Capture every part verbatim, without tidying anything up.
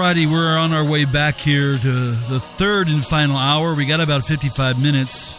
righty, we're on our way back here to the third and final hour. We got about fifty-five minutes.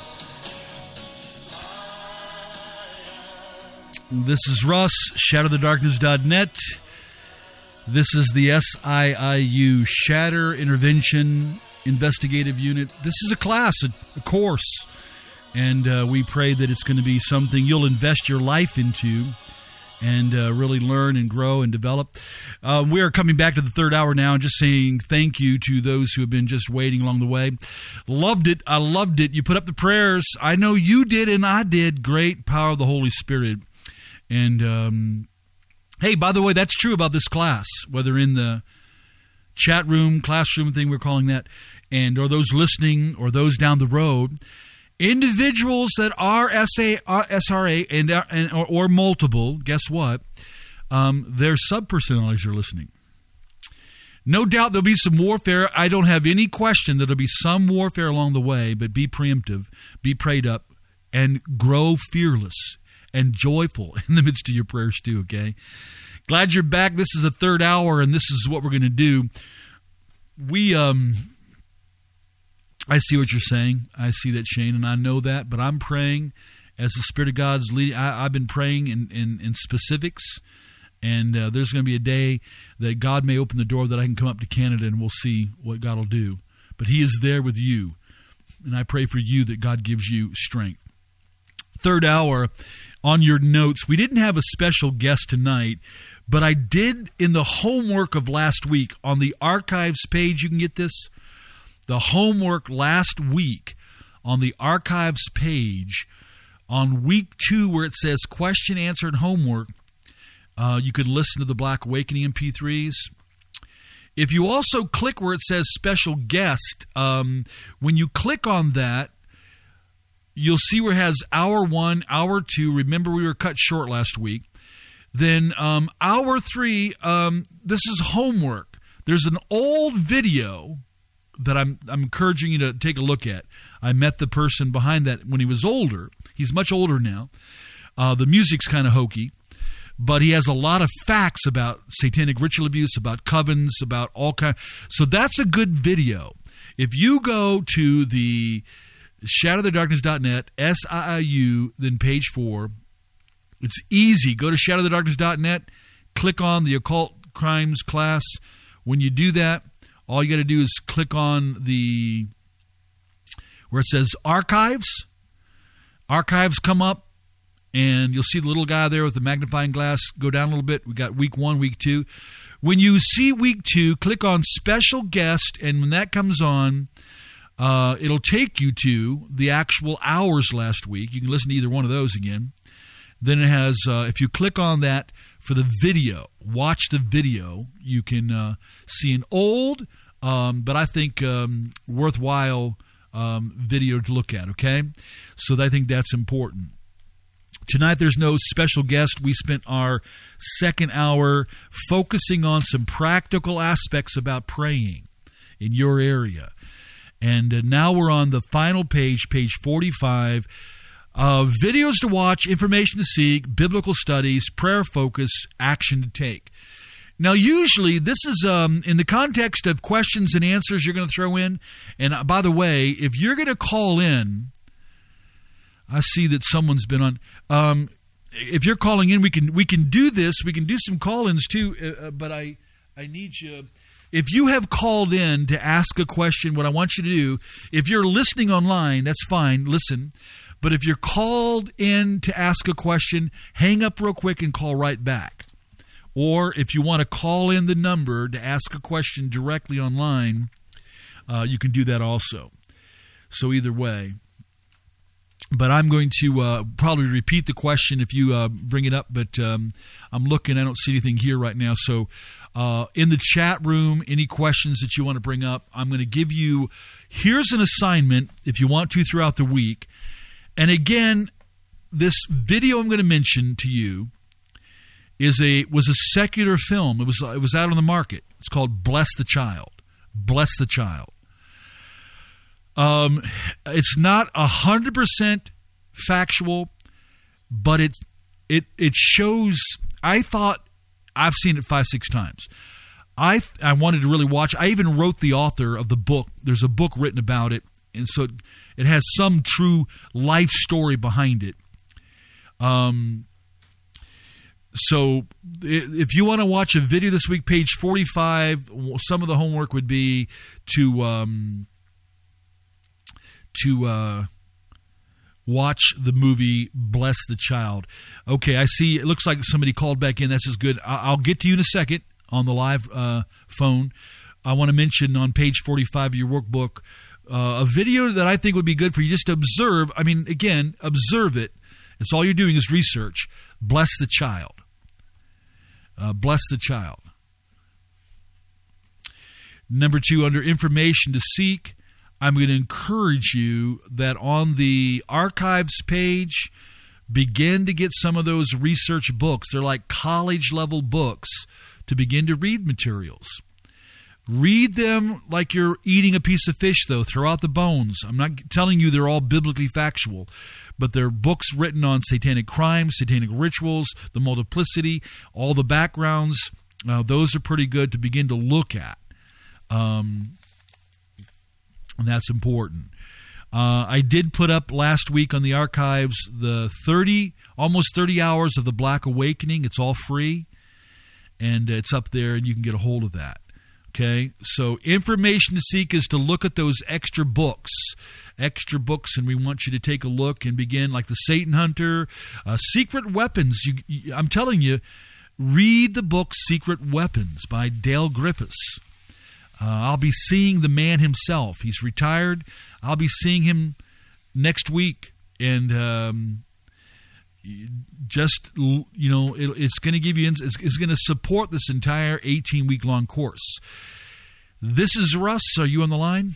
This is Russ, shatter the darkness dot net. This is the S I I U, Shatter Intervention Investigative Unit. This is a class, a, a course, and uh, we pray that it's going to be something you'll invest your life into and uh, really learn and grow and develop. Uh, we are coming back to the third hour now and just saying thank you to those who have been just waiting along the way. Loved it. I loved it. You put up the prayers. I know you did and I did. Great power of the Holy Spirit. And, um, hey, by the way, that's true about this class, whether in the chat room, classroom thing we're calling that, and or those listening or those down the road. Individuals that are S A, S R A and, and or, or multiple, guess what? Um, their subpersonalities are listening. No doubt there'll be some warfare. I don't have any question that there'll be some warfare along the way, but be preemptive, be prayed up, and grow fearless and joyful in the midst of your prayers too, okay? Glad you're back. This is the third hour, and this is what we're going to do. We, um, I see what you're saying. I see that, Shane, and I know that, but I'm praying as the Spirit of God is leading. I, I've been praying in, in, in specifics, and uh, there's going to be a day that God may open the door that I can come up to Canada, and we'll see what God will do. But He is there with you, and I pray for you that God gives you strength. Third hour, on your notes, we didn't have a special guest tonight, but I did in the homework of last week on the archives page. You can get this. The homework last week on the archives page on week two where it says question, answer, and homework, uh, you could listen to the Black Awakening M P threes. If you also click where it says special guest, um, when you click on that, you'll see where it has hour one, hour two. Remember, we were cut short last week. Then um, hour three, um, this is homework. There's an old video that I'm I'm encouraging you to take a look at. I met the person behind that when he was older. He's much older now. Uh, the music's kind of hokey, but he has a lot of facts about satanic ritual abuse, about covens, about all kind. So that's a good video. If you go to the shatter the darkness dot net, S I I U, then page four. It's easy. Go to shatter the darkness dot net, click on the occult crimes class. When you do that, all you got to do is click on the, where it says archives. Archives come up, and you'll see the little guy there with the magnifying glass. Go down a little bit. We got week one, week two. When you see week two, click on special guest, and when that comes on, Uh, it'll take you to the actual hours last week. You can listen to either one of those again. Then it has, uh, if you click on that for the video, watch the video, you can uh, see an old, um, but I think um, worthwhile um, video to look at, okay? So I think that's important. Tonight there's no special guest. We spent our second hour focusing on some practical aspects about praying in your area. And uh, now we're on the final page, page forty-five. Uh, videos to watch, information to seek, biblical studies, prayer focus, action to take. Now, usually this is um, in the context of questions and answers you're going to throw in. And uh, by the way, if you're going to call in, I see that someone's been on. Um, if you're calling in, we can we can do this. We can do some call-ins too. Uh, but I I need you. If you have called in to ask a question, what I want you to do, if you're listening online, that's fine, listen. But if you're called in to ask a question, hang up real quick and call right back. Or if you want to call in the number to ask a question directly online, uh, you can do that also. So either way. But I'm going to uh, probably repeat the question if you uh, bring it up, but um, I'm looking, I don't see anything here right now. So uh, in the chat room, any questions that you want to bring up, I'm going to give you, here's an assignment if you want to throughout the week. And again, this video I'm going to mention to you is a was a secular film. It was it was out on the market. It's called Bless the Child. Bless the Child. Um, it's not a hundred percent factual, but it it it shows. I thought I've seen it five six times. I I wanted to really watch. I even wrote the author of the book. There's a book written about it, and so it, it has some true life story behind it. Um. So if you want to watch a video this week, page forty-five, some of the homework would be to um, to uh, watch the movie Bless the Child. Okay, I see. It looks like somebody called back in. That's just good. I'll get to you in a second on the live uh, phone. I want to mention on page forty-five of your workbook uh, a video that I think would be good for you just to observe. I mean, again, observe it. It's all you're doing is research. Bless the Child. Uh, bless the Child. Number two, under information to seek, I'm going to encourage you that on the archives page, begin to get some of those research books. They're like college-level books to begin to read materials. Read them like you're eating a piece of fish, though. Throw out the bones. I'm not telling you they're all biblically factual, but they're books written on satanic crimes, satanic rituals, the multiplicity, all the backgrounds. Uh, those are pretty good to begin to look at. Um, and that's important. Uh, I did put up last week on the archives the thirty, almost thirty hours of the Black Awakening. It's all free, and it's up there, and you can get a hold of that. Okay, so information to seek is to look at those extra books, extra books, and we want you to take a look and begin, like the Satan Hunter, uh, Secret Weapons. You, you, I'm telling you, read the book Secret Weapons by Dale Griffiths. Uh, I'll be seeing the man himself. He's retired. I'll be seeing him next week, and um, just, you know, it, it's going to give you, it's, it's going to support this entire eighteen-week-long course. This is Russ. Are you on the line?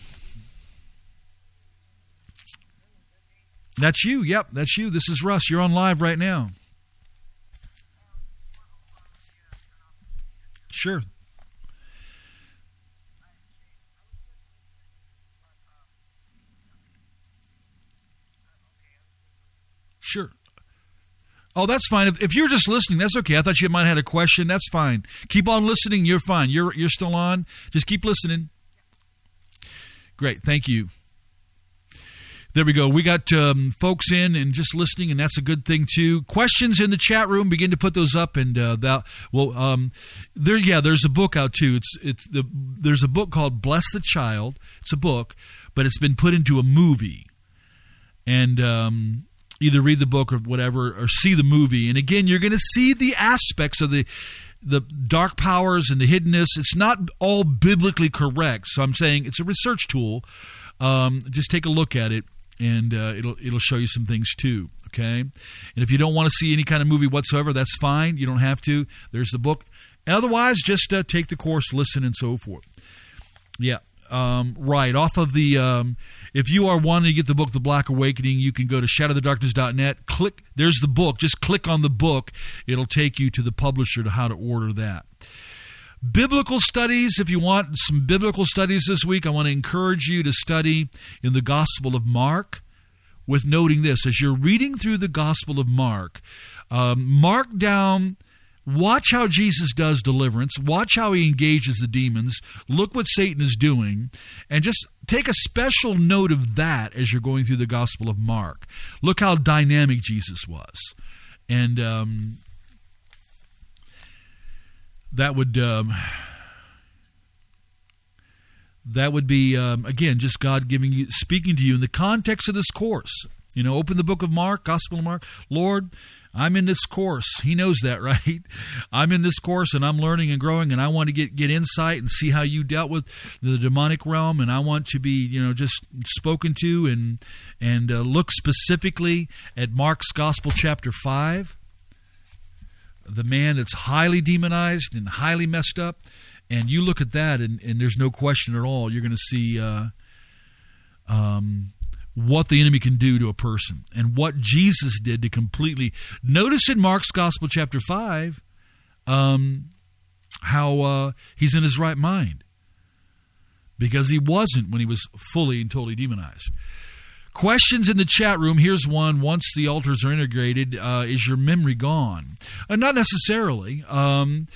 That's you. Yep, that's you. This is Russ. You're on live right now. Sure. Sure. Oh, that's fine. If, if you're just listening, that's okay. I thought you might have had a question. That's fine. Keep on listening. You're fine. You're you're still on. Just keep listening. Great. Thank you. There we go. We got um, folks in and just listening, and that's a good thing too. Questions in the chat room. Begin to put those up, and uh, that well, um, there. Yeah, there's a book out too. It's it's the there's a book called Bless the Child. It's a book, but it's been put into a movie, and. Um, Either read the book or whatever, or see the movie. And again, you're going to see the aspects of the the dark powers and the hiddenness. It's not all biblically correct. So I'm saying it's a research tool. Um, just take a look at it, and uh, it'll it'll show you some things too. Okay? And if you don't want to see any kind of movie whatsoever, that's fine. You don't have to. There's the book. Otherwise, just uh, take the course, listen, and so forth. Yeah. Um, right, off of the, um, if you are wanting to get the book, The Black Awakening, you can go to shadow the darkness dot net, click, there's the book, just click on the book, it'll take you to the publisher to how to order that. Biblical studies, if you want some biblical studies this week, I want to encourage you to study in the Gospel of Mark, with noting this, as you're reading through the Gospel of Mark, um, mark down... Watch how Jesus does deliverance. Watch how he engages the demons. Look what Satan is doing. And just take a special note of that as you're going through the Gospel of Mark. Look how dynamic Jesus was. And um, that would... Um, that would be, um, again, just God giving you, speaking to you in the context of this course. You know, open the book of Mark, Gospel of Mark. Lord, I'm in this course. He knows that, right? I'm in this course, and I'm learning and growing, and I want to get, get insight and see how you dealt with the demonic realm, and I want to be, you know, just spoken to and and uh, look specifically at Mark's Gospel, chapter five, the man that's highly demonized and highly messed up, and you look at that, and, and there's no question at all, you're going to see... Uh, um. what the enemy can do to a person and what Jesus did to completely... Notice in Mark's Gospel, chapter five, um, how uh, he's in his right mind, because he wasn't when he was fully and totally demonized. Questions in the chat room. Here's one. Once the altars are integrated, uh, is your memory gone? Uh, not necessarily. Um,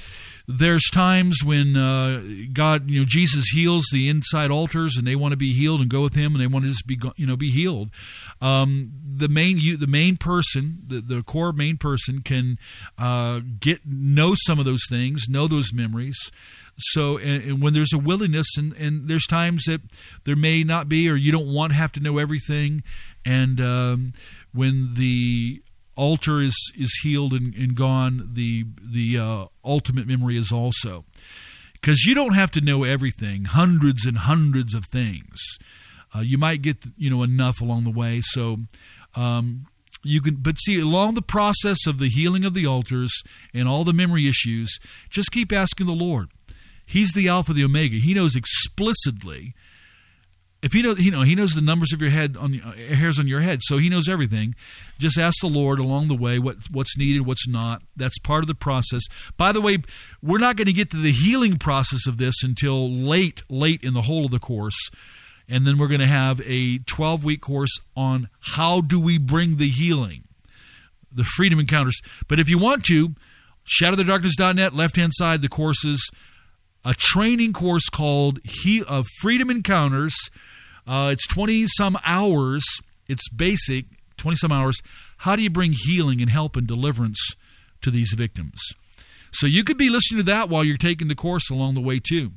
there's times when uh, God, you know, Jesus heals the inside altars, and they want to be healed and go with Him, and they want to just be, you know, be healed. Um, the main, you, the main person, the, the core main person, can uh, get know some of those things, know those memories. So, and, and when there's a willingness, and, and there's times that there may not be, or you don't want to have to know everything, and um, when the altar is, is healed and, and gone, the the uh, ultimate memory is also. Because you don't have to know everything, hundreds and hundreds of things. Uh, you might get, you know, enough along the way. So um, you can, but see, along the process of the healing of the altars and all the memory issues, just keep asking the Lord. He's the Alpha, the Omega. He knows explicitly. If he knows, you know, he knows the numbers of your head, on uh, hairs on your head, so he knows everything. Just ask the Lord along the way what what's needed, what's not. That's part of the process. By the way, we're not going to get to the healing process of this until late, late in the whole of the course, and then we're going to have a twelve-week course on how do we bring the healing, the Freedom Encounters. But if you want to, shadow the darkness dot net, left-hand side, the courses, a training course called he, uh, Freedom Encounters. Uh, it's twenty-some hours. It's basic, twenty-some hours. How do you bring healing and help and deliverance to these victims? So you could be listening to that while you're taking the course along the way too.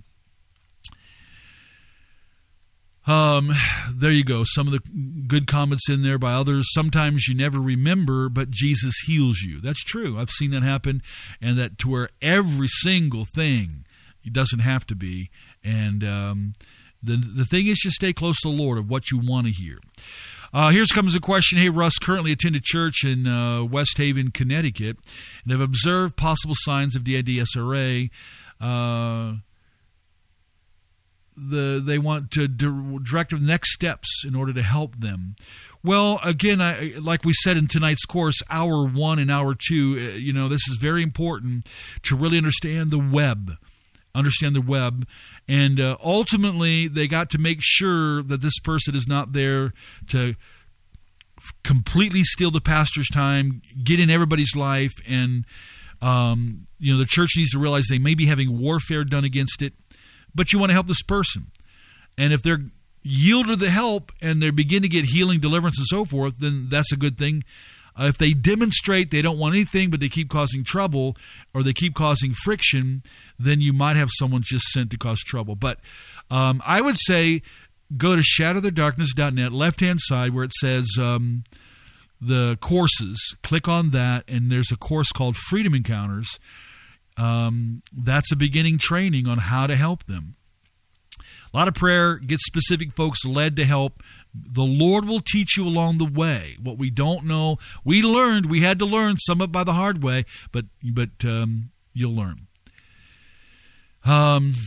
Um, there you go. Some of the good comments in there by others. Sometimes you never remember, but Jesus heals you. That's true. I've seen that happen, and that to where every single thing, it doesn't have to be. And um, the the thing is, just stay close to the Lord of what you want to hear. Uh, here comes a question. Hey, Russ, currently attend a church in uh, West Haven, Connecticut, and have observed possible signs of D I D S R A. Uh, the they want to direct the next steps in order to help them. Well, again, I, like we said in tonight's course, hour one and hour two, uh, you know, this is very important to really understand the web. Understand the web, and uh, ultimately they got to make sure that this person is not there to f- completely steal the pastor's time, get in everybody's life, and um, you know the church needs to realize they may be having warfare done against it, but you want to help this person, and if they're yield to the help and they begin to get healing, deliverance, and so forth, then that's a good thing. Uh, if they demonstrate they don't want anything, but they keep causing trouble or they keep causing friction, then you might have someone just sent to cause trouble. But um, I would say go to shadow the darkness dot net, left-hand side where it says um, the courses. Click on that, and there's a course called Freedom Encounters. Um, that's a beginning training on how to help them. A lot of prayer, get specific folks led to help. The Lord will teach you along the way. What we don't know, we learned. We had to learn some of it by the hard way, but but um, you'll learn. Um,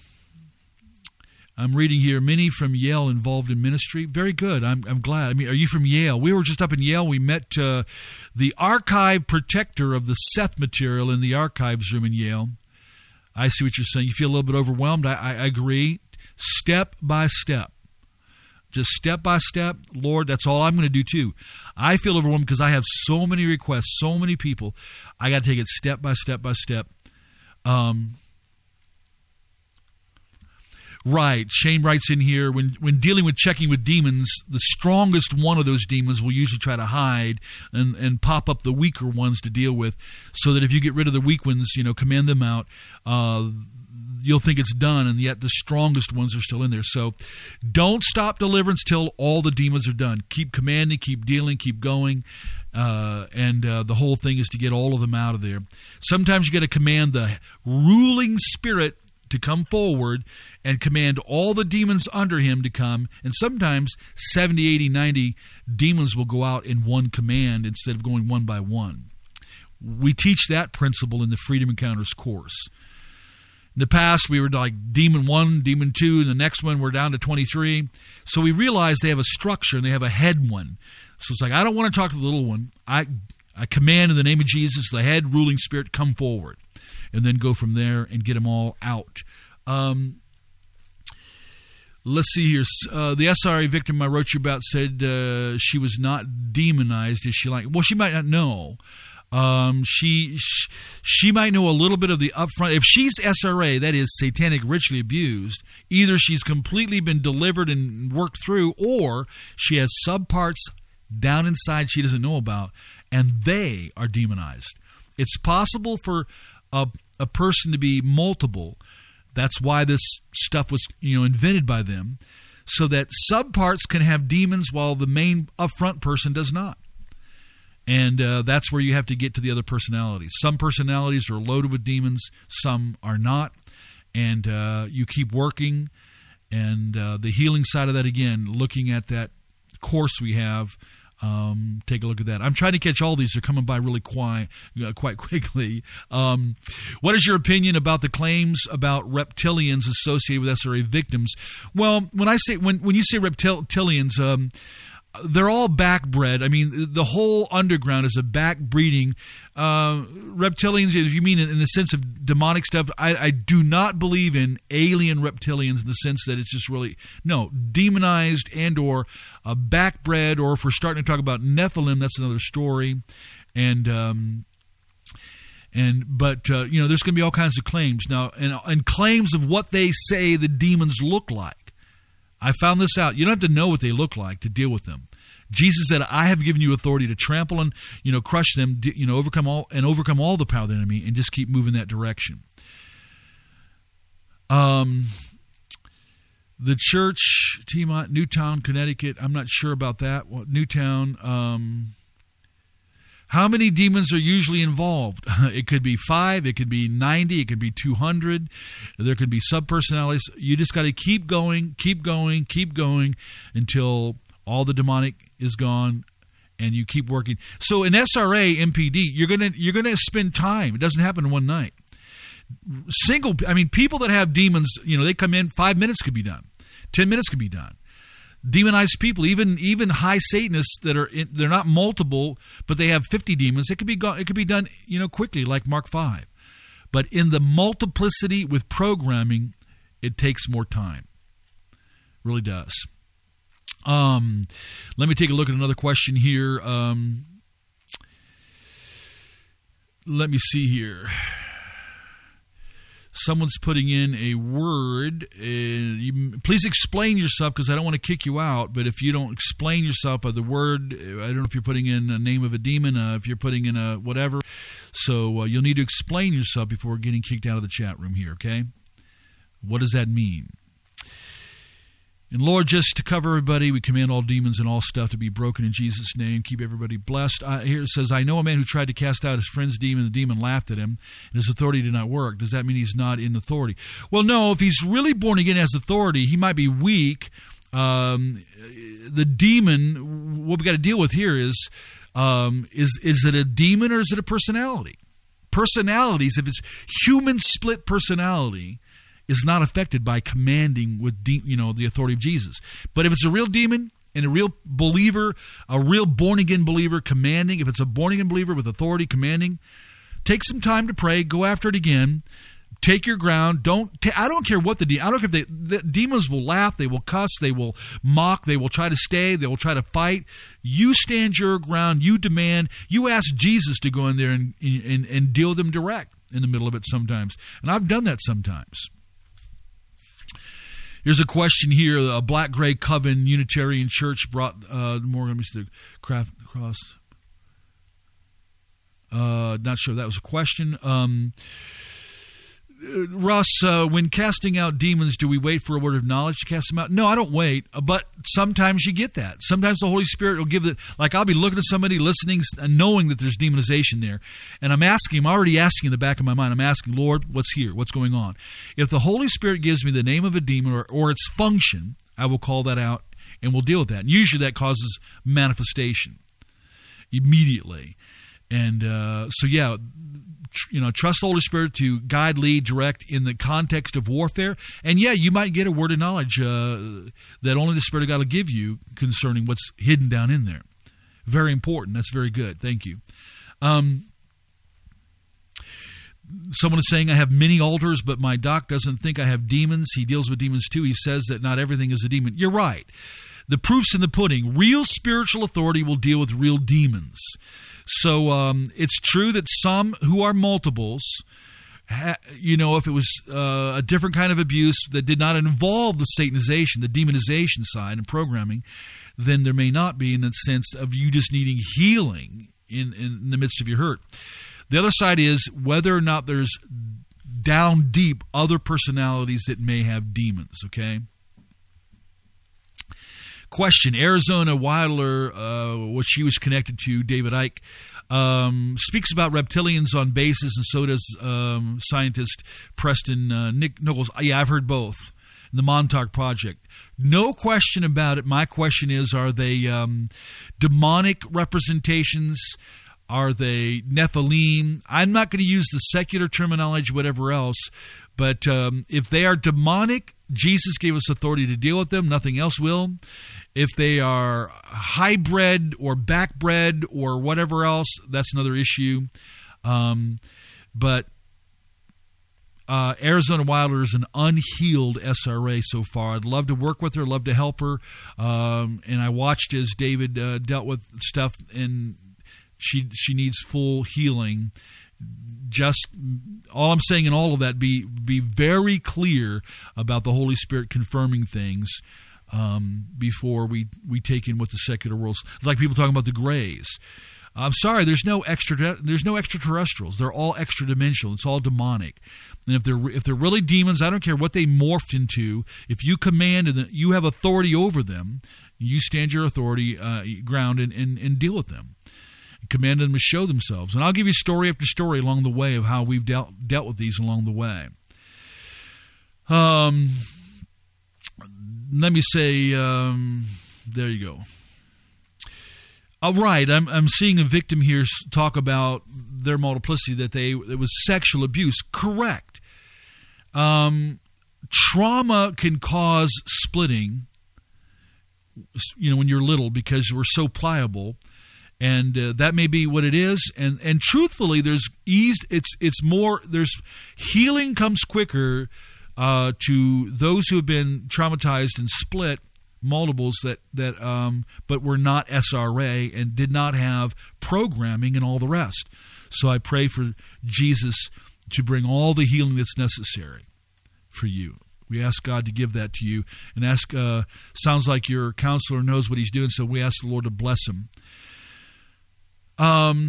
I'm reading here, many from Yale involved in ministry. Very good. I'm I'm glad. I mean, are you from Yale? We were just up in Yale. We met uh, the archive protector of the Seth material in the archives room in Yale. I see what you're saying. You feel a little bit overwhelmed. I, I agree. Step by step. Just step by step, Lord, that's all I'm going to do too. I feel overwhelmed because I have so many requests, so many people. I got to take it step by step by step. Um, right, Shane writes in here, when, when dealing with checking with demons, the strongest one of those demons will usually try to hide and, and pop up the weaker ones to deal with, so that if you get rid of the weak ones, you know, command them out, uh, you'll think it's done, and yet the strongest ones are still in there. So don't stop deliverance till all the demons are done. Keep commanding, keep dealing, keep going, uh, and uh, the whole thing is to get all of them out of there. Sometimes you got to command the ruling spirit to come forward and command all the demons under him to come, and sometimes seventy, eighty, ninety demons will go out in one command instead of going one by one. We teach that principle in the Freedom Encounters course. In the past, we were like demon one, demon two, and the next one we're down to twenty-three. So we realized they have a structure and they have a head one. So it's like, I don't want to talk to the little one. I I command in the name of Jesus, the head ruling spirit, come forward. And then go from there and get them all out. Um, let's see here. Uh, the S R A victim I wrote you about said uh, she was not demonized. Is she like, well, she might not know. Um, she, she she might know a little bit of the upfront. If she's S R A, that is satanic ritually abused, either she's completely been delivered and worked through, or she has subparts down inside she doesn't know about, and they are demonized. It's possible for a, a person to be multiple. That's why this stuff was, you know, invented by them, so that subparts can have demons while the main upfront person does not. And uh, that's where you have to get to the other personalities. Some personalities are loaded with demons, some are not. And uh, you keep working. And uh, the healing side of that, again, looking at that course we have, um, take a look at that. I'm trying to catch all these. They're coming by really quite, uh, quite quickly. Um, what is your opinion about the claims about reptilians associated with S R A victims? Well, when I say when when you say reptilians, um, they're all backbred. I mean, the whole underground is a backbreeding. Uh, reptilians, if you mean in the sense of demonic stuff, I, I do not believe in alien reptilians in the sense that it's just really, no, demonized and or uh, backbred, or if we're starting to talk about Nephilim, that's another story. And, um, and but, uh, you know, there's going to be all kinds of claims. Now, and, and claims of what they say the demons look like. I found this out. You don't have to know what they look like to deal with them. Jesus said, I have given you authority to trample and, you know, crush them, you know, overcome all and overcome all the power of the enemy, and just keep moving that direction. Um, the church, Tiamat, Newtown, Connecticut. I'm not sure about that. Well, Newtown. Um, how many demons are usually involved? It could be five, it could be ninety, it could be two hundred. There could be subpersonalities. You just got to keep going, keep going, keep going until all the demonic is gone, and you keep working. So in S R A, M P D, you're gonna you're gonna spend time. It doesn't happen in one night. Single, I mean, people that have demons, you know, they come in, five minutes could be done, ten minutes could be done. Demonized people, even even high Satanists that are in, they're not multiple, but they have fifty demons. It could be it could be done, you know, quickly, like Mark five. But in the multiplicity with programming, it takes more time. Really does. Um, let me take a look at another question here. Um, let me see here. Someone's putting in a word. Uh, you, please explain yourself, because I don't want to kick you out. But if you don't explain yourself by the word, I don't know if you're putting in a name of a demon, uh, if you're putting in a whatever. So uh, you'll need to explain yourself before getting kicked out of the chat room here, okay? What does that mean? And Lord, just to cover everybody, we command all demons and all stuff to be broken in Jesus' name. Keep everybody blessed. Uh, here it says, I know a man who tried to cast out his friend's demon. The demon laughed at him, and his authority did not work. Does that mean he's not in authority? Well, no. If he's really born again and has authority, he might be weak. Um, the demon, what we got to deal with here is, um, is, is it a demon or is it a personality? Personalities, if it's human split personality, is not affected by commanding with de- you know the authority of Jesus. But if it's a real demon and a real believer, a real born-again believer commanding, if it's a born-again believer with authority commanding, take some time to pray, go after it again, take your ground. Don't ta- I don't care what the, de- I don't care if they, the demons will laugh, they will cuss, they will mock, they will try to stay, they will try to fight. You stand your ground, you demand, you ask Jesus to go in there and, and, and deal with them direct in the middle of it sometimes. And I've done that sometimes. Here's a question here. A Black Gray Coven Unitarian Church brought uh, more. Let me see the craft cross. Uh, not sure if that was a question. Um, Russ, uh, when casting out demons, do we wait for a word of knowledge to cast them out? No, I don't wait, but sometimes you get that. Sometimes the Holy Spirit will give it, like I'll be looking at somebody, listening, and knowing that there's demonization there, and I'm asking, I'm already asking in the back of my mind, I'm asking, Lord, what's here? What's going on? If the Holy Spirit gives me the name of a demon or, or its function, I will call that out, and we'll deal with that. And usually that causes manifestation immediately. And uh, so, yeah, you know, trust the Holy Spirit to guide, lead, direct in the context of warfare. And yeah, you might get a word of knowledge uh, that only the Spirit of God will give you concerning what's hidden down in there. Very important. That's very good. Thank you. Um, someone is saying, I have many altars, but my doc doesn't think I have demons. He deals with demons too. He says that not everything is a demon. You're right. The proof's in the pudding. Real spiritual authority will deal with real demons. So um, it's true that some who are multiples, ha, you know, if it was uh, a different kind of abuse that did not involve the Satanization, the demonization side and programming, then there may not be in the sense of you just needing healing in, in the midst of your hurt. The other side is whether or not there's down deep other personalities that may have demons, okay? Question, Arizona Wilder, uh, what she was connected to, David Icke, um, speaks about reptilians on bases, and so does um, scientist Preston uh, Nick Nichols. Yeah, I've heard both. The Montauk Project. No question about it. My question is, are they um, demonic representations? Are they Nephilim? I'm not going to use the secular terminology, whatever else, but um, if they are demonic, Jesus gave us authority to deal with them. Nothing else will. If they are hybrid or backbred or whatever else, that's another issue. Um, but uh, Arizona Wilder is an unhealed S R A so far. I'd love to work with her, love to help her. Um, and I watched as David uh, dealt with stuff, and she she needs full healing. Just all I'm saying in all of that, be be very clear about the Holy Spirit confirming things um, before we, we take in what the secular world's like. People talking about the grays. I'm sorry, there's no extra there's no extraterrestrials. They're all extra dimensional. It's all demonic. And if they're if they're really demons, I don't care what they morphed into. If you command and you have authority over them, you stand your authority uh, ground and, and, and deal with them. Command them to show themselves. And I'll give you story after story along the way of how we've dealt dealt with these along the way. Um, let me say, um, there you go. All right, I'm I'm seeing a victim here talk about their multiplicity, that they it was sexual abuse. Correct. Um, trauma can cause splitting. You know, when you're little, because we're so pliable. And uh, that may be what it is, and and truthfully, there's ease. It's it's more. There's healing comes quicker uh, to those who have been traumatized and split multiples that that um, but were not S R A and did not have programming and all the rest. So I pray for Jesus to bring all the healing that's necessary for you. We ask God to give that to you, and ask. Uh, sounds like your counselor knows what he's doing, so we ask the Lord to bless him. Um,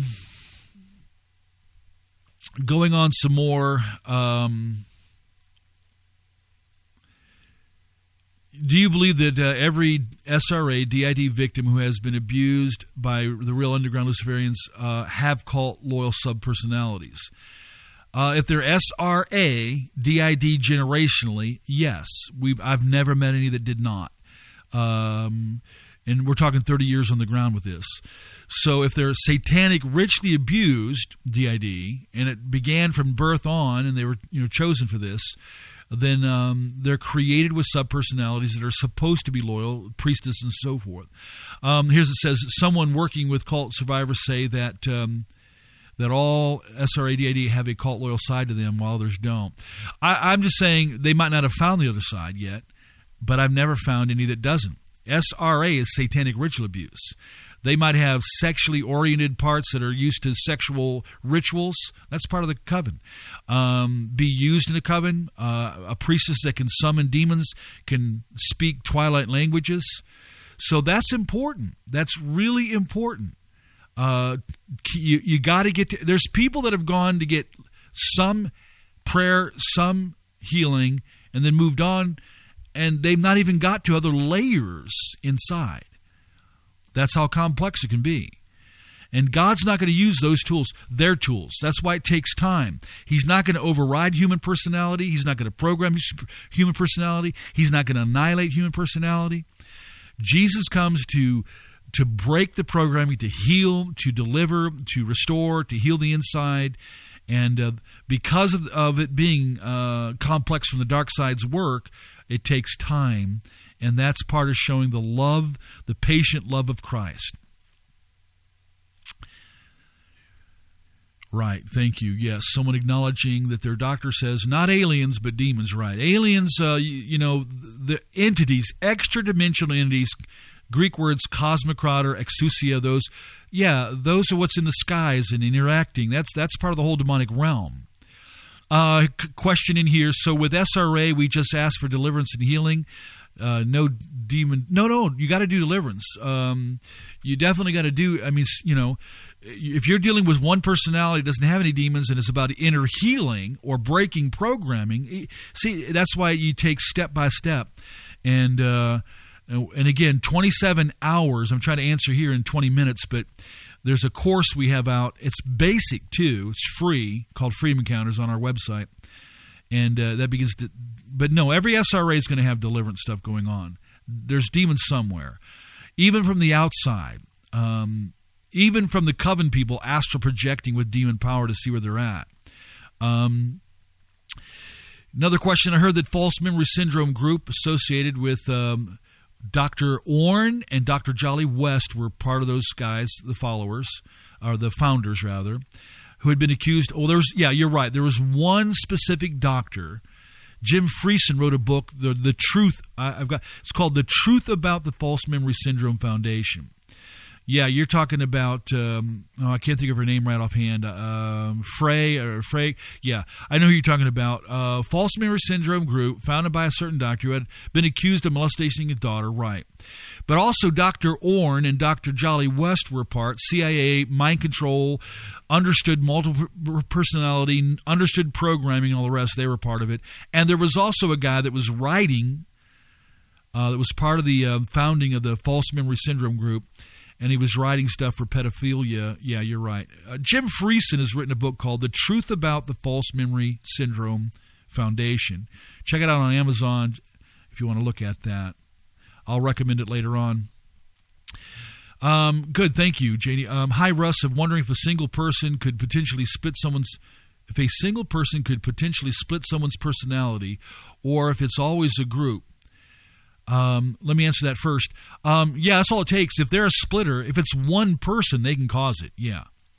going on some more, um, do you believe that uh, every S R A, D I D victim who has been abused by the real underground Luciferians uh, have cult loyal subpersonalities? Uh, if they're S R A, D I D generationally, yes. We've I've never met any that did not. Um, and we're talking thirty years on the ground with this. So if they're satanic, richly abused D I D, and it began from birth on, and they were you know chosen for this, then um, they're created with subpersonalities that are supposed to be loyal, priestess and so forth. Um, here's it says, someone working with cult survivors say that um, that all S R A D I D have a cult loyal side to them, while others don't. I, I'm just saying they might not have found the other side yet, but I've never found any that doesn't. S R A is satanic ritual abuse. They might have sexually oriented parts that are used to sexual rituals. That's part of the coven. Um, be used in a coven. Uh, a priestess that can summon demons, can speak twilight languages. So that's important. That's really important. Uh, you you got to get to, there's people that have gone to get some prayer, some healing, and then moved on, and they've not even got to other layers inside. That's how complex it can be. And God's not going to use those tools, their tools. That's why it takes time. He's not going to override human personality. He's not going to program human personality. He's not going to annihilate human personality. Jesus comes to, to break the programming, to heal, to deliver, to restore, to heal the inside. And uh, because of, of it being uh, complex from the dark side's work, it takes time. And that's part of showing the love, the patient love of Christ. Right, thank you. Yes, someone acknowledging that their doctor says, not aliens, but demons. Right. Aliens, uh, you, you know, the entities, extra-dimensional entities, Greek words cosmocrator, exousia, those, yeah, those are what's in the skies and interacting. That's that's part of the whole demonic realm. Uh, question in here. So with S R A, we just ask for deliverance and healing. Uh, no demon. No, no, you got to do deliverance. Um, you definitely got to do, I mean, you know, if you're dealing with one personality that doesn't have any demons and it's about inner healing or breaking programming, see, that's why you take step by step. And, uh, and again, twenty-seven hours, I'm trying to answer here in twenty minutes, but there's a course we have out. It's basic, too. It's free, called Freedom Encounters on our website. And uh, that begins to, but no, every S R A is going to have deliverance stuff going on. There's demons somewhere. Even from the outside, um, even from the coven people, astral projecting with demon power to see where they're at. Um, another question, I heard that false memory syndrome group associated with um, Doctor Orn and Doctor Jolly West were part of those guys, the followers, or the founders rather, who had been accused. Oh, there was, yeah, you're right. There was one specific doctor. Jim Friesen wrote a book, the the truth. I, I've got. It's called "The Truth About the False Memory Syndrome Foundation." Yeah, you're talking about. Um, oh, I can't think of her name right offhand. Um, Frey or Frey. Yeah, I know who you're talking about. Uh, false memory syndrome group founded by a certain doctor who had been accused of molesting a daughter. Right, but also Doctor Orn and Doctor Jolly West were part. C I A, mind control, understood multiple personality, understood programming, and all the rest. They were part of it. And there was also a guy that was writing. Uh, that was part of the uh, founding of the false memory syndrome group. And he was writing stuff for pedophilia. Yeah, you're right. Uh, Jim Friesen has written a book called The Truth About the False Memory Syndrome Foundation. Check it out on Amazon if you want to look at that. I'll recommend it later on. Um, good, thank you, Janie. Um, hi, Russ. I'm wondering if a single person could potentially split someone's, if a single person could potentially split someone's personality, or if it's always a group. Um, let me answer that first. Um, yeah, that's all it takes. If they're a splitter, if it's one person, they can cause it. Yeah.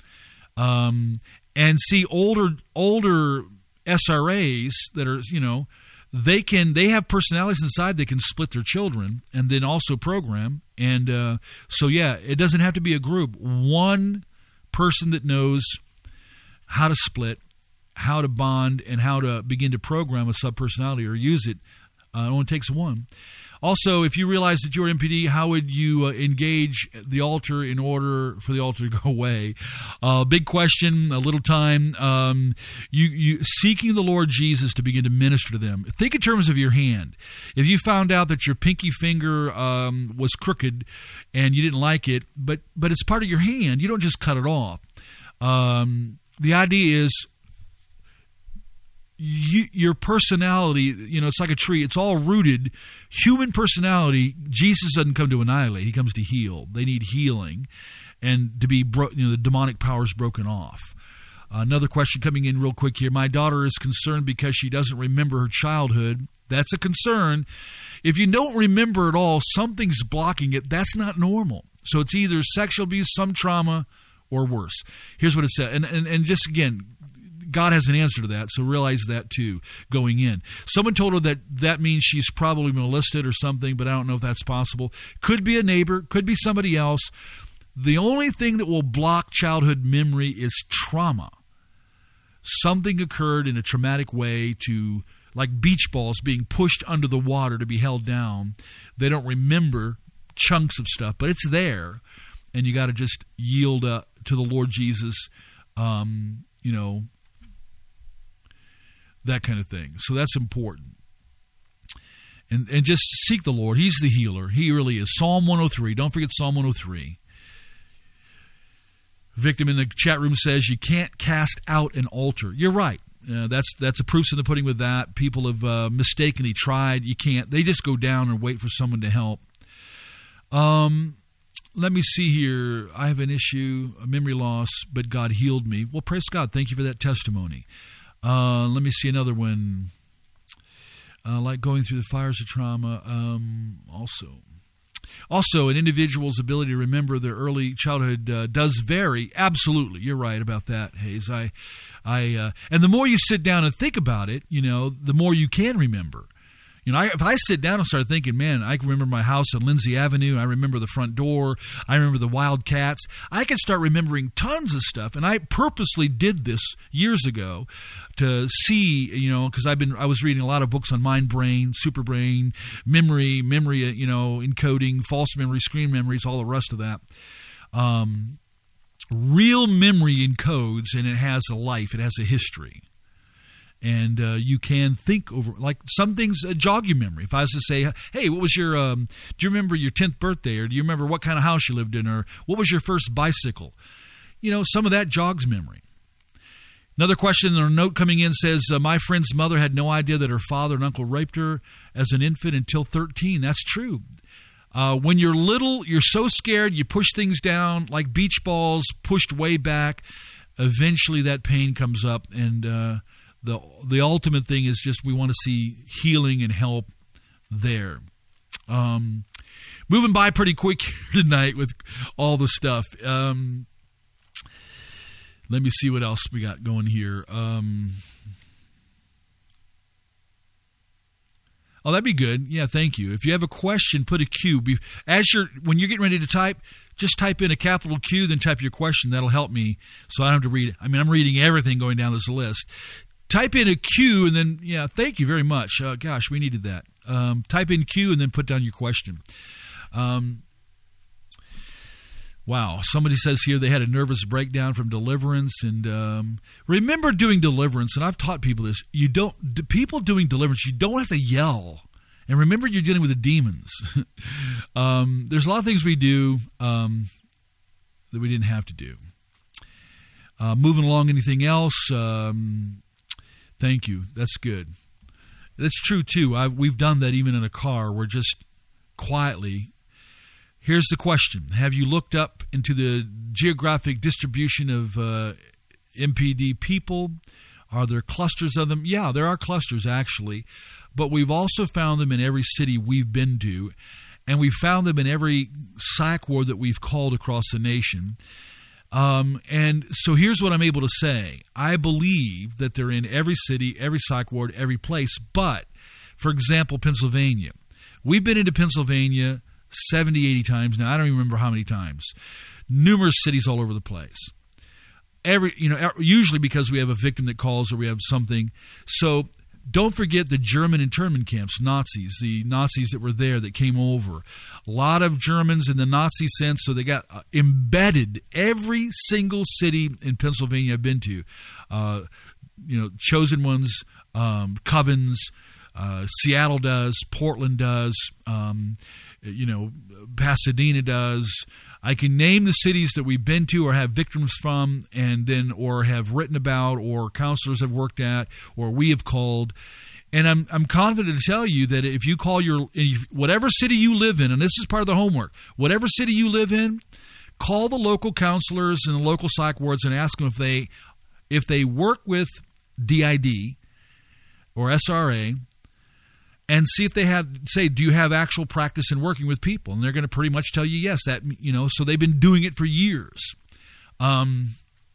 Um, and see, older older S R As that are, you know, they can they have personalities inside. They can split their children and then also program. And uh, so, yeah, it doesn't have to be a group. One person that knows how to split, how to bond, and how to begin to program a subpersonality or use it. Uh, it only takes one. Also, if you realize that you're M P D, how would you uh, engage the altar in order for the altar to go away? Uh, big question, a little time. Um, you, you seeking the Lord Jesus to begin to minister to them. Think in terms of your hand. If you found out that your pinky finger um, was crooked and you didn't like it, but but it's part of your hand, you don't just cut it off. Um, the idea is, You, your personality, you know, it's like a tree. It's all rooted. Human personality, Jesus doesn't come to annihilate. He comes to heal. They need healing and to be, bro- you know, the demonic powers broken off. Uh, another question coming in real quick here. My daughter is concerned because she doesn't remember her childhood. That's a concern. If you don't remember at all, something's blocking it. That's not normal. So it's either sexual abuse, some trauma, or worse. Here's what it said. And, and, and just again, God has an answer to that, so realize that too going in. Someone told her that that means she's probably molested or something, but I don't know if that's possible. Could be a neighbor, could be somebody else. The only thing that will block childhood memory is trauma. Something occurred in a traumatic way to, like beach balls being pushed under the water to be held down. They don't remember chunks of stuff, but it's there, and you got to just yield uh, to the Lord Jesus, um, you know, that kind of thing. So that's important. And and just seek the Lord. He's the healer. He really is. Psalm one oh three. Don't forget Psalm one oh three. Victim in the chat room says you can't cast out an altar. You're right. Uh, that's that's a proof in the pudding with that. People have uh, mistakenly tried. You can't. They just go down and wait for someone to help. Um, let me see here. I have an issue, a memory loss, but God healed me. Well, praise God. Thank you for that testimony. Uh, let me see another one. Uh, like going through the fires of trauma. Um, also, also, an individual's ability to remember their early childhood uh, does vary. Absolutely, you're right about that, Hayes. I, I, uh, and the more you sit down and think about it, you know, the more you can remember. You know, I, if I sit down and start thinking, man, I can remember my house on Lindsay Avenue. I remember the front door. I remember the Wildcats. I can start remembering tons of stuff. And I purposely did this years ago to see, you know, because I've been I was reading a lot of books on mind brain, super brain, memory, memory, you know, encoding, false memory, screen memories, all the rest of that. Um, real memory encodes, and it has a life. It has a history. And uh, you can think over, like some things uh, jog your memory. If I was to say, hey, what was your, um, do you remember your tenth birthday? Or do you remember what kind of house you lived in? Or what was your first bicycle? You know, some of that jogs memory. Another question or note coming in says, uh, my friend's mother had no idea that her father and uncle raped her as an infant until thirteen. That's true. Uh, when you're little, you're so scared, you push things down like beach balls pushed way back. Eventually that pain comes up, and uh, the the ultimate thing is just we want to see healing and help there. Um, moving by pretty quick here tonight with all the stuff. Um, let me see what else we got going here. Um, oh, that'd be good. Yeah, thank you. If you have a question, put a Q. As you're when you're getting ready to type, just type in a capital Q, then type your question. That'll help me so I don't have to read it. I mean, I'm reading everything going down this list. Type in a Q, and then, yeah, thank you very much. Uh, gosh, we needed that. Um, type in Q, and then put down your question. Um, wow, somebody says here they had a nervous breakdown from deliverance. And um, remember doing deliverance, and I've taught people this, you don't, people doing deliverance, you don't have to yell. And remember, you're dealing with the demons. um, there's a lot of things we do um, that we didn't have to do. Uh, moving along, anything else? Um, thank you. That's good. That's true, too. I've, we've done that even in a car. We're just quietly. Here's the question. Have you looked up into the geographic distribution of uh, M P D people? Are there clusters of them? Yeah, there are clusters, actually. But we've also found them in every city we've been to, and we've found them in every psych ward that we've called across the nation. Um, and so here's what I'm able to say. I believe that they're in every city, every psych ward, every place. But, for example, Pennsylvania. We've been into Pennsylvania seventy, eighty times now. I don't even remember how many times. Numerous cities all over the place. Every, you know, usually because we have a victim that calls or we have something. So don't forget the German internment camps, Nazis, the Nazis that were there that came over. A lot of Germans in the Nazi sense, so they got uh, embedded. Every single city in Pennsylvania I've been to, uh, you know, chosen ones, um, Covens, uh, Seattle does, Portland does, um, you know, Pasadena does. I can name the cities that we've been to or have victims from, and then or have written about, or counselors have worked at, or we have called. And I'm I'm confident to tell you that if you call your if, whatever city you live in, and this is part of the homework, whatever city you live in, call the local counselors and the local psych wards and ask them if they if they work with D I D or S R A. And see if they have, say, do you have actual practice in working with people? And they're going to pretty much tell you yes. That, you know, so they've been doing it for years. Um,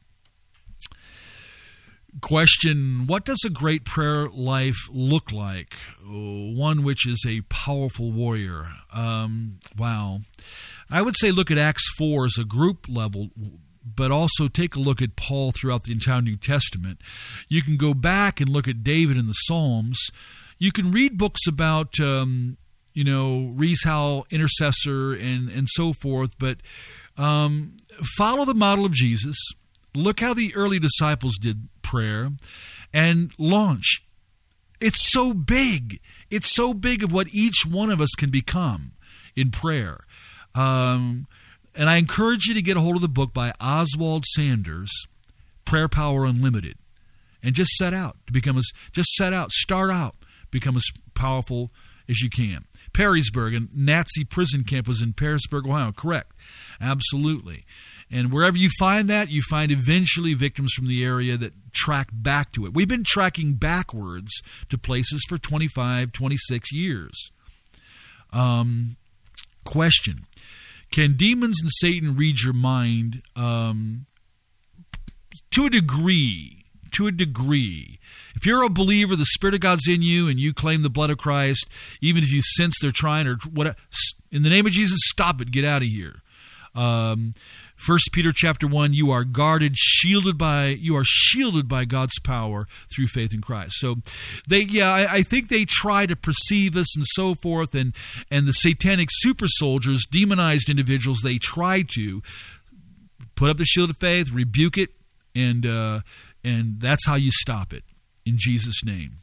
question, what does a great prayer life look like? Oh, one which is a powerful warrior. Um, wow. I would say look at Acts four as a group level, but also take a look at Paul throughout the entire New Testament. You can go back and look at David in the Psalms. You can read books about, um, you know, Rees Howell, intercessor, and, and so forth, but um, follow the model of Jesus. Look how the early disciples did prayer, and launch. It's so big. It's so big of what each one of us can become in prayer. Um, and I encourage you to get a hold of the book by Oswald Sanders, Prayer Power Unlimited, and just set out to become as, just set out, start out. Become as powerful as you can. Perrysburg, a Nazi prison camp, was in Perrysburg, Ohio. Correct. Absolutely. And wherever you find that, you find eventually victims from the area that track back to it. We've been tracking backwards to places for twenty-five, twenty-six years. Um, question. Can demons and Satan read your mind? Um, to a degree. to a degree. If you're a believer, the Spirit of God's in you, and you claim the blood of Christ, even if you sense they're trying or what, in the name of Jesus, stop it. Get out of here. Um, First Peter chapter one, you are guarded, shielded by you are shielded by God's power through faith in Christ. So, they yeah, I, I think they try to perceive us and so forth, and and the satanic super soldiers, demonized individuals, they try to put up the shield of faith, rebuke it, and uh, and that's how you stop it in Jesus' name.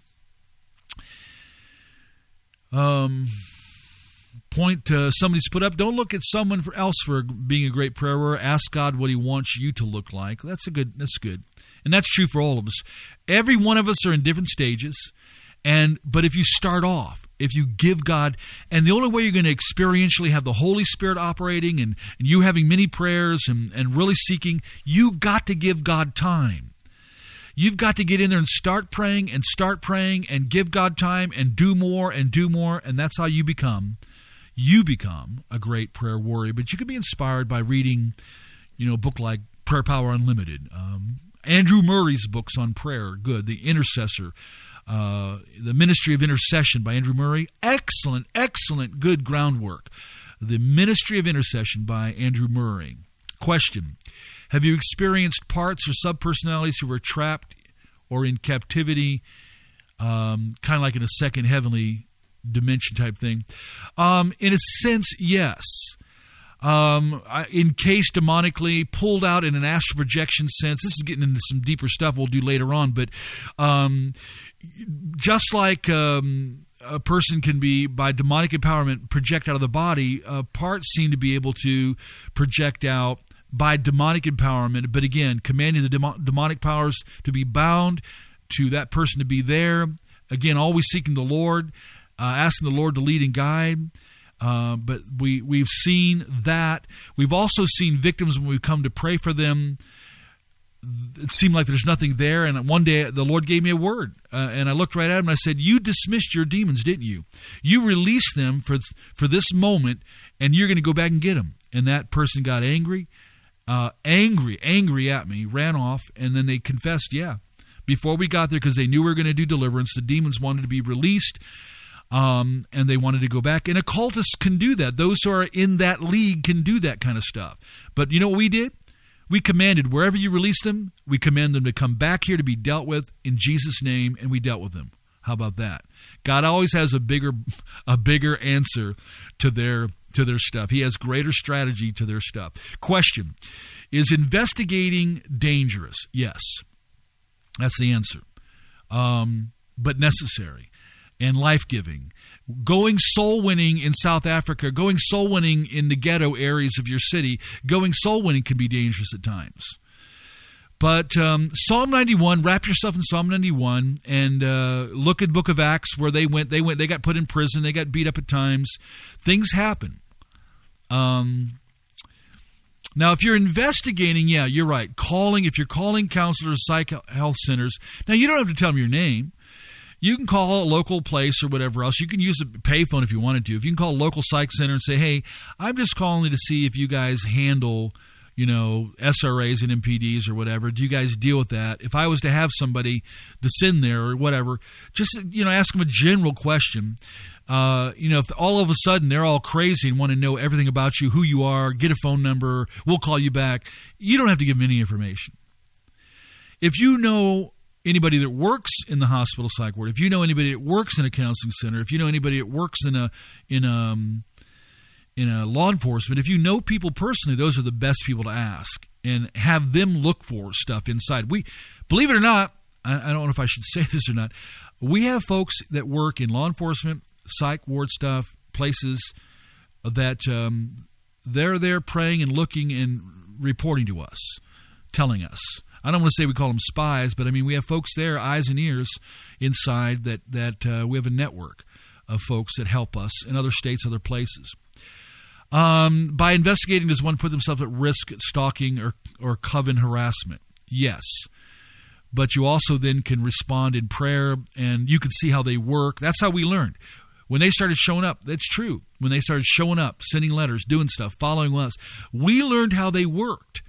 Um. Point uh, somebody's put up, don't look at someone else for being a great prayer warrior. Ask God what he wants you to look like. That's a good. That's good. And that's true for all of us. Every one of us are in different stages. And but if you start off, if you give God, and the only way you're going to experientially have the Holy Spirit operating and, and you having many prayers and, and really seeking, you've got to give God time. You've got to get in there and start praying and start praying and give God time and do more and do more. And that's how you become You become a great prayer warrior. But you can be inspired by reading, you know, a book like Prayer Power Unlimited. Um, Andrew Murray's books on prayer are good. The Intercessor, uh, The Ministry of Intercession by Andrew Murray. Excellent, excellent, good groundwork. The Ministry of Intercession by Andrew Murray. Question: have you experienced parts or subpersonalities who were trapped or in captivity, um, kind of like in a second heavenly dimension type thing? Um, in a sense, yes. Um, encased demonically, pulled out in an astral projection sense. This is getting into some deeper stuff we'll do later on, but um, just like um, a person can be, by demonic empowerment, project out of the body, uh, parts seem to be able to project out by demonic empowerment, but again, commanding the demo- demonic powers to be bound, to that person to be there. Again, always seeking the Lord, Uh, asking the Lord to lead and guide. Uh, but we, we've seen that. We've also seen victims when we come to pray for them. It seemed like there's nothing there. And one day the Lord gave me a word. Uh, and I looked right at him and I said, you dismissed your demons, didn't you? You released them for, for this moment, and you're going to go back and get them. And that person got angry, uh, angry, angry at me, ran off, and then they confessed, yeah. Before we got there, because they knew we were going to do deliverance, the demons wanted to be released. Um, and they wanted to go back. And occultists can do that. Those who are in that league can do that kind of stuff. But you know what we did? We commanded, wherever you release them, we command them to come back here to be dealt with in Jesus' name, and we dealt with them. How about that? God always has a bigger a bigger answer to their to their stuff. He has greater strategy to their stuff. Question: is investigating dangerous? Yes. That's the answer. Um, but necessary. And life-giving. Going soul-winning in South Africa, going soul-winning in the ghetto areas of your city, going soul-winning can be dangerous at times. But um, Psalm ninety-one, wrap yourself in Psalm ninety-one and uh, look at the book of Acts where they went, they went, they got put in prison, they got beat up at times. Things happen. Um, now, if you're investigating, yeah, you're right. Calling, if you're calling counselors, psych health centers, now you don't have to tell them your name. You can call a local place or whatever else. You can use a payphone if you wanted to. If you can call a local psych center and say, hey, I'm just calling to see if you guys handle, you know, S R As and M P Ds or whatever. Do you guys deal with that? If I was to have somebody to send there or whatever, just, you know, ask them a general question. Uh, you know, if all of a sudden they're all crazy and want to know everything about you, who you are, get a phone number, we'll call you back. You don't have to give them any information. If you know anybody that works in the hospital psych ward, if you know anybody that works in a counseling center, if you know anybody that works in a in a in a law enforcement, if you know people personally, those are the best people to ask and have them look for stuff inside. We, believe it or not, I, I don't know if I should say this or not, we have folks that work in law enforcement, psych ward stuff, places that um, they're there praying and looking and reporting to us, telling us. I don't want to say we call them spies, but I mean we have folks there, eyes and ears inside that, that uh, we have a network of folks that help us in other states, other places. Um, by investigating, does one put themselves at risk at stalking or, or coven harassment? Yes. But you also then can respond in prayer, and you can see how they work. That's how we learned. When they started showing up, that's true. When they started showing up, sending letters, doing stuff, following us, we learned how they worked.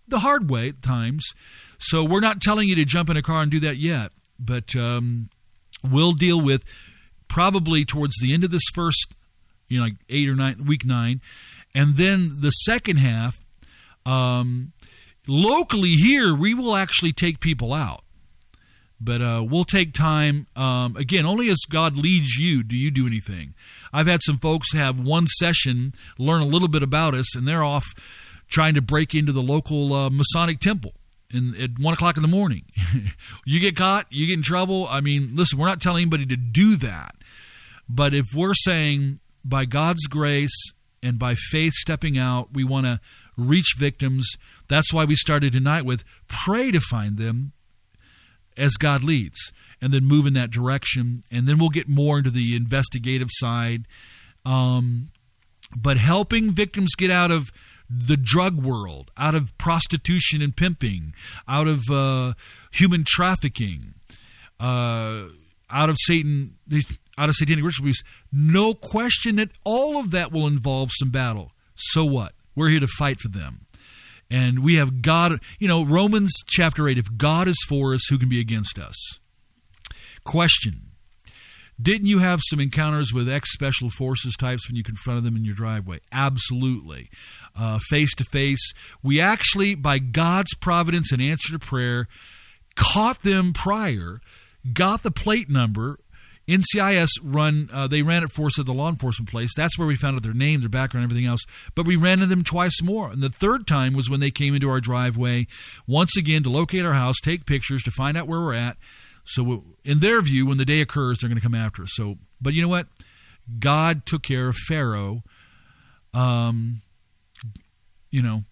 the hard way at times. So we're not telling you to jump in a car and do that yet, but um, we'll deal with probably towards the end of this first, you know, like eight or nine, week nine, and then the second half, um, locally here, we will actually take people out. But uh, we'll take time. Um, again, only as God leads you do you do anything. I've had some folks have one session, learn a little bit about us, and they're off trying to break into the local uh, Masonic temple in, at one o'clock in the morning. You get caught, you get in trouble. I mean, listen, we're not telling anybody to do that. But if we're saying by God's grace and by faith stepping out, we want to reach victims, that's why we started tonight with pray to find them as God leads, and then move in that direction, and then we'll get more into the investigative side. Um, but helping victims get out of the drug world, out of prostitution and pimping, out of uh, human trafficking, uh, out of Satan, out of satanic ritual abuse, no question that all of that will involve some battle. So what? We're here to fight for them. And we have God, you know, Romans chapter eight, if God is for us, who can be against us? Question, didn't you have some encounters with ex-special forces types when you confronted them in your driveway? Absolutely. Uh, face-to-face. We actually, by God's providence and answer to prayer, caught them prior, got the plate number. N C I S run, uh, they ran it for us at the law enforcement place. That's where we found out their name, their background, everything else. But we ran into them twice more. And the third time was when they came into our driveway, once again, to locate our house, take pictures, to find out where we're at. So in their view, when the day occurs, they're going to come after us. So, but you know what? God took care of Pharaoh. Um, you know,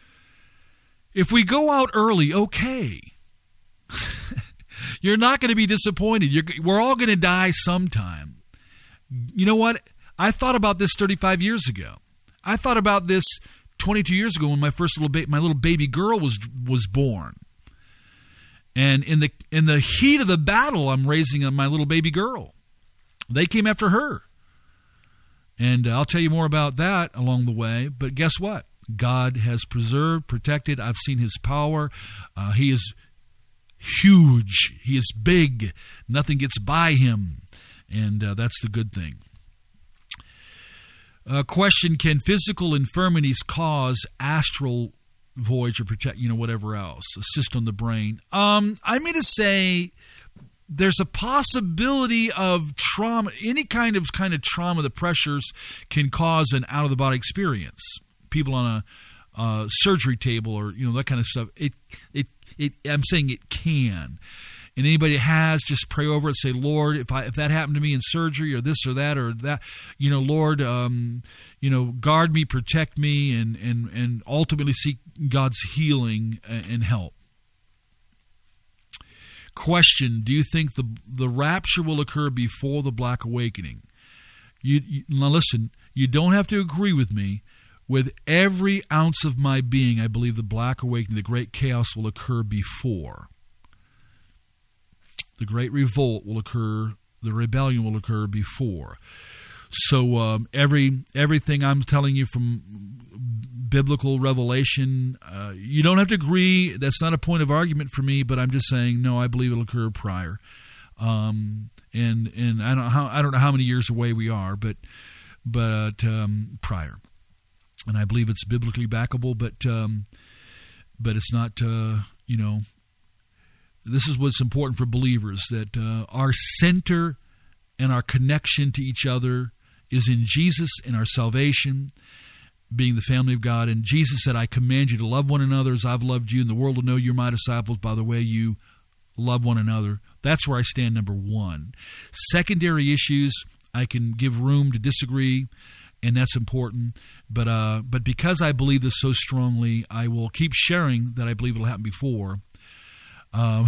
if we go out early, okay. You're not going to be disappointed. You're, we're all going to die sometime. You know what? I thought about this thirty-five years ago. I thought about this twenty-two years ago when my first little ba- my little baby girl was was born. And in the in the heat of the battle, I'm raising my little baby girl. They came after her. And I'll tell you more about that along the way. But guess what? God has preserved, protected. I've seen his power. Uh, he is huge. He is big. Nothing gets by him. And uh, that's the good thing. Uh, question, can physical infirmities cause astral voyage or protect, you know, whatever else, assist on the brain? Um, I'm going to say there's a possibility of trauma. Any kind of kind of trauma, the pressures can cause an out-of-the-body experience. People on a uh, surgery table or, you know, that kind of stuff. It, it, it. I'm saying it can. And anybody that has, just pray over it. Say, Lord, if I if that happened to me in surgery or this or that or that, you know, Lord, um, you know, guard me, protect me, and and and ultimately seek God's healing and help. Question: do you think the the rapture will occur before the Black Awakening? You, you now listen. You don't have to agree with me. With every ounce of my being, I believe the Black Awakening, the great chaos, will occur before. The great revolt will occur, the rebellion will occur before. So um, every everything I'm telling you from biblical revelation, uh, you don't have to agree. That's not a point of argument for me, but I'm just saying, no, I believe it'll occur prior. Um, and and I don't know how I don't know how many years away we are, but but um, prior. And I believe it's biblically backable, but um, but it's not, uh, you know, this is what's important for believers, that uh, our center and our connection to each other is in Jesus and our salvation, being the family of God. And Jesus said, I command you to love one another as I've loved you, and the world will know you're my disciples by the way you love one another. That's where I stand, number one. Secondary issues, I can give room to disagree, and that's important. But uh, but because I believe this so strongly, I will keep sharing that I believe it'll happen before. Um,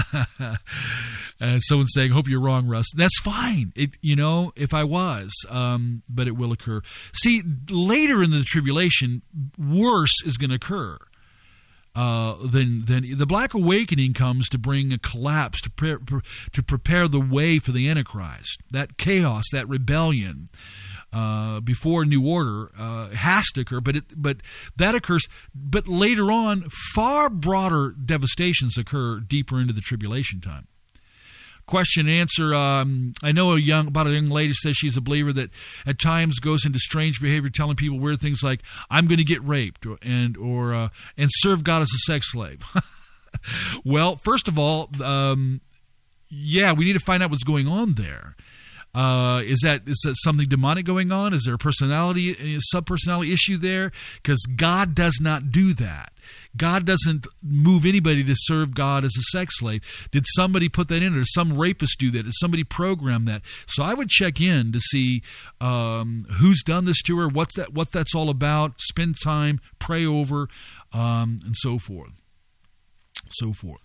and someone's saying, hope you're wrong, Russ. That's fine. It, you know, if I was, um, but it will occur. See, later in the tribulation, worse is going to occur. Uh, then, then the Black Awakening comes to bring a collapse, to pre- to prepare the way for the Antichrist. That chaos, that rebellion. uh, before New Order uh, has to occur, but it, but that occurs. But later on, far broader devastations occur deeper into the tribulation time. Question and answer. Um, I know a young about a young lady says she's a believer that at times goes into strange behavior, telling people weird things like "I'm going to get raped" or, and or uh, and serve God as a sex slave. Well, first of all, um, yeah, we need to find out what's going on there. Uh, is that is that something demonic going on? Is there a personality, a subpersonality issue there? Because God does not do that. God doesn't move anybody to serve God as a sex slave. Did somebody put that in? Or did some rapist do that? Did somebody program that? So I would check in to see um, who's done this to her, what's that, what that's all about. Spend time, pray over, um, and so forth. So forth.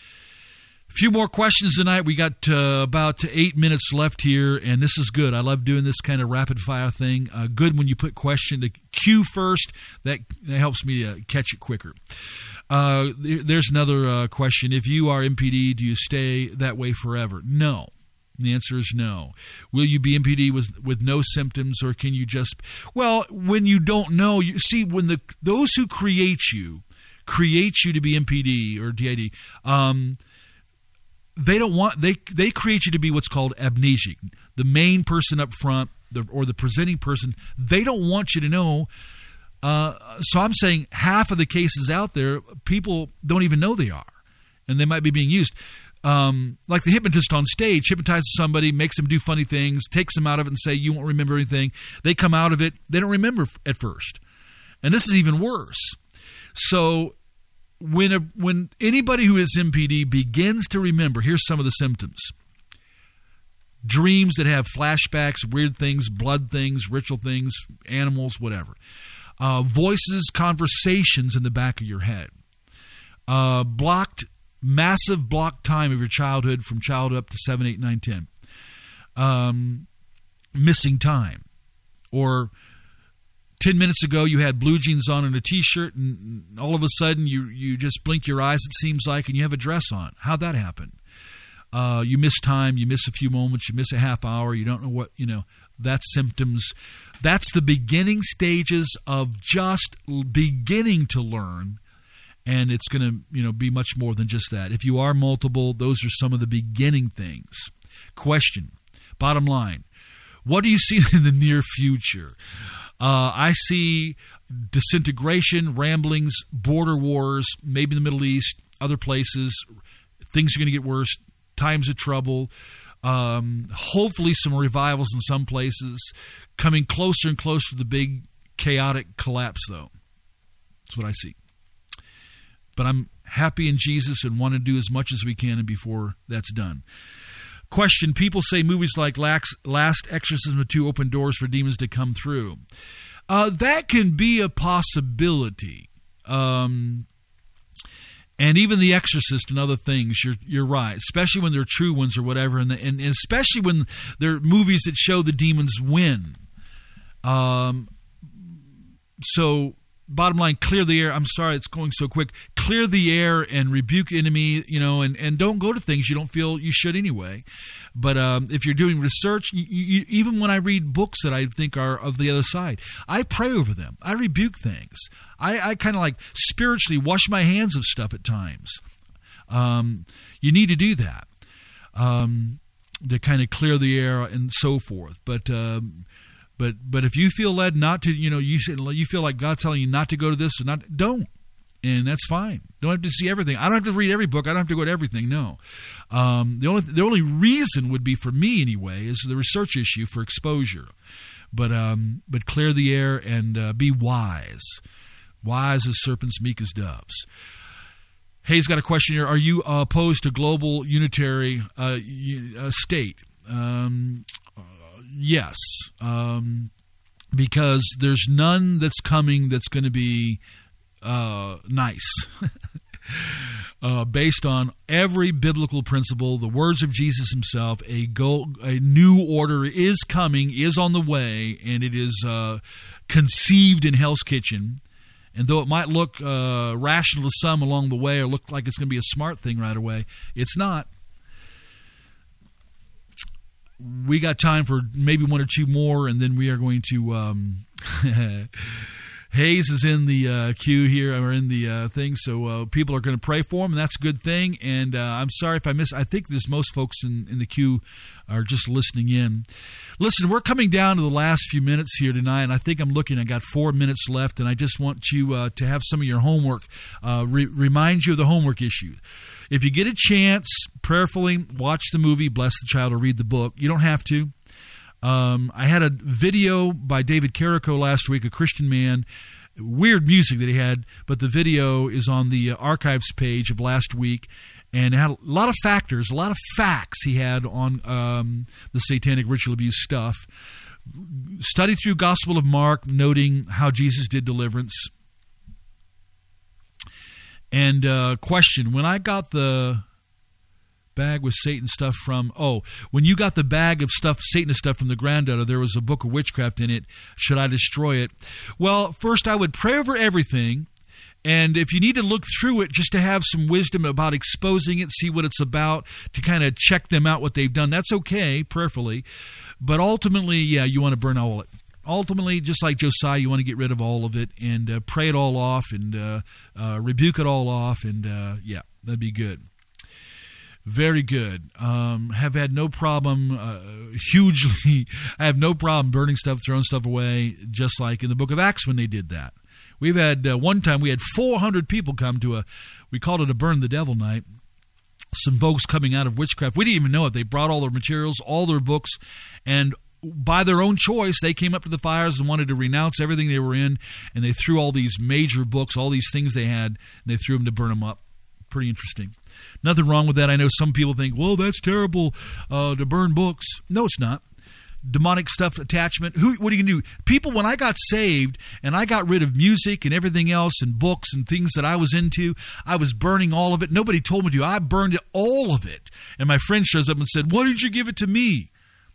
A few more questions tonight. We got uh, about eight minutes left here, and this is good. I love doing this kind of rapid-fire thing. Uh, good when you put question to cue first. That, that helps me to catch it quicker. Uh, there's another uh, question. If you are M P D, do you stay that way forever? No. The answer is no. Will you be M P D with, with no symptoms, or can you just... Well, when you don't know, you see, when the those who create you, create you to be M P D or D I D, um, they don't want they they create you to be what's called amnesic. The main person up front, the, or the presenting person, they don't want you to know. Uh, so I'm saying half of the cases out there, people don't even know they are, and they might be being used. Um, like the hypnotist on stage hypnotizes somebody, makes them do funny things, takes them out of it, and say you won't remember anything. They come out of it, they don't remember at first, and this is even worse. So when a, when anybody who is M P D begins to remember, here's some of the symptoms. Dreams that have flashbacks, weird things, blood things, ritual things, animals, whatever. Uh, voices, conversations in the back of your head. Uh, blocked, massive blocked time of your childhood from childhood up to seven, eight, nine, ten. Um, missing time. Or ten minutes ago, you had blue jeans on and a T-shirt, and all of a sudden, you, you just blink your eyes, it seems like, and you have a dress on. How'd that happen? Uh, you miss time, you miss a few moments, you miss a half hour, you don't know what, you know, that's symptoms. That's the beginning stages of just beginning to learn, and it's going to, you know, be much more than just that. If you are multiple, those are some of the beginning things. Question, bottom line, what do you see in the near future? Uh, I see disintegration, ramblings, border wars, maybe in the Middle East, other places. Things are going to get worse, times of trouble, um, hopefully some revivals in some places, coming closer and closer to the big chaotic collapse, though. That's what I see. But I'm happy in Jesus and want to do as much as we can before that's done. Question, people say movies like Last Exorcism two open doors for demons to come through. Uh, that can be a possibility. Um, and even The Exorcist and other things, you're you're right, especially when they're true ones or whatever, and, the, and, and especially when they're movies that show the demons win. Um, so... Bottom line, clear the air. I'm sorry it's going so quick. Clear the air and rebuke the enemy, you know, and, and don't go to things you don't feel you should anyway. But um, if you're doing research, you, you, even when I read books that I think are of the other side, I pray over them. I rebuke things. I, I kind of like spiritually wash my hands of stuff at times. Um, you need to do that um, to kind of clear the air and so forth. But... Um, But but if you feel led not to, you know, you you feel like God's telling you not to go to this or not, don't, and that's fine. Don't have to see everything. I don't have to read every book. I don't have to go to everything. No, um, the only the only reason would be for me anyway is the research issue for exposure. But um, but clear the air and uh, be wise, wise as serpents, meek as doves. Hayes got a question here. Are you uh, opposed to global unitary uh, uh, state? Um, Yes, um, because there's none that's coming that's going to be uh, nice. uh, based on every biblical principle, the words of Jesus himself, a, go, a new order is coming, is on the way, and it is uh, conceived in Hell's Kitchen. And though it might look uh, rational to some along the way or look like it's going to be a smart thing right away, it's not. we got time for maybe one or two more, and then we are going to. Um, Hayes is in the uh, queue here, or in the uh, thing, so uh, people are going to pray for him, and that's a good thing. And uh, I'm sorry if I miss. I think there's most folks in, in the queue are just listening in. Listen, we're coming down to the last few minutes here tonight, and I think I'm looking. I got four minutes left, and I just want you uh, to have some of your homework. Uh, re- remind you of the homework issue. If you get a chance, prayerfully watch the movie, bless the child, or read the book. You don't have to. Um, I had a video by David Carrico last week, a Christian man. Weird music that he had, but the video is on the archives page of last week, and it had a lot of factors, a lot of facts he had on um, the satanic ritual abuse stuff. Study through Gospel of Mark, noting how Jesus did deliverance. And uh, question, when I got the bag with Satan stuff from, oh, when you got the bag of stuff, Satan stuff from the granddaughter, there was a book of witchcraft in it. Should I destroy it? Well, first I would pray over everything, and if you need to look through it just to have some wisdom about exposing it, see what it's about, to kind of check them out, what they've done, that's okay, prayerfully. But ultimately, yeah, you want to burn all of it. Ultimately, just like Josiah, you want to get rid of all of it and uh, pray it all off and uh, uh, rebuke it all off, and uh, yeah, that'd be good. Very good. Um, have had no problem, uh, hugely, I have no problem burning stuff, throwing stuff away, just like in the book of Acts when they did that. We've had, uh, one time we had four hundred people come to a, we called it a Burn the Devil night. Some folks coming out of witchcraft. We didn't even know it. They brought all their materials, all their books, and by their own choice, they came up to the fires and wanted to renounce everything they were in, and they threw all these major books, all these things they had, and they threw them to burn them up. Pretty interesting. Nothing wrong with that. I know some people think, well, that's terrible uh, to burn books. No, it's not. Demonic stuff, attachment. Who? What are you going to do? People, when I got saved and I got rid of music and everything else and books and things that I was into, I was burning all of it. Nobody told me to. I burned all of it. And my friend shows up and said, why didn't you give it to me?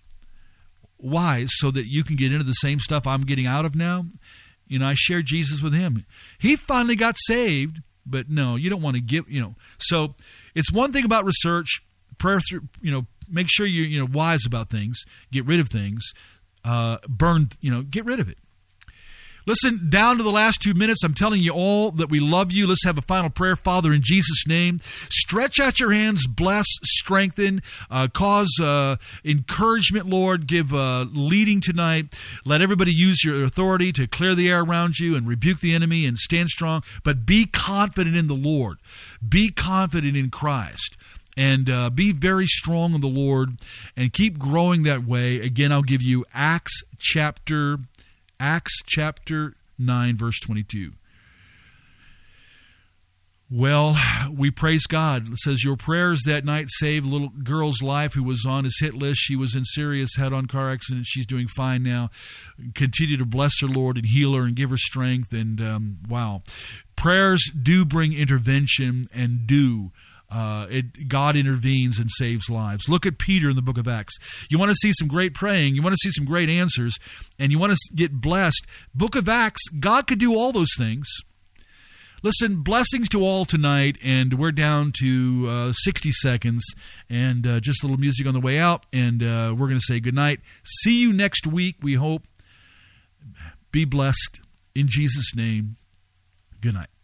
Why? So that you can get into the same stuff I'm getting out of now? You know, I shared Jesus with him. He finally got saved. But no, you don't want to give, you know. So it's one thing about research, prayer through, you know, make sure you're, you know, wise about things, get rid of things, uh, burn, you know, get rid of it. Listen, down to the last two minutes, I'm telling you all that we love you. Let's have a final prayer. Father, in Jesus' name, stretch out your hands, bless, strengthen, uh, cause uh, encouragement, Lord. Give uh, leading tonight. Let everybody use your authority to clear the air around you and rebuke the enemy and stand strong. But be confident in the Lord. Be confident in Christ. And uh, be very strong in the Lord and keep growing that way. Again, I'll give you Acts chapter Acts chapter nine, verse twenty-two. Well, we praise God. It says, your prayers that night saved a little girl's life who was on his hit list. She was in serious head-on car accident. She's doing fine now. Continue to bless her, Lord, and heal her and give her strength. And, um, wow. Prayers do bring intervention and do. Uh, it, God intervenes and saves lives. Look at Peter in the book of Acts. You want to see some great praying. You want to see some great answers. And you want to get blessed. Book of Acts, God could do all those things. Listen, blessings to all tonight. And we're down to uh, sixty seconds. And uh, just a little music on the way out. And uh, we're going to say goodnight. See you next week, we hope. Be blessed. In Jesus' name, good night.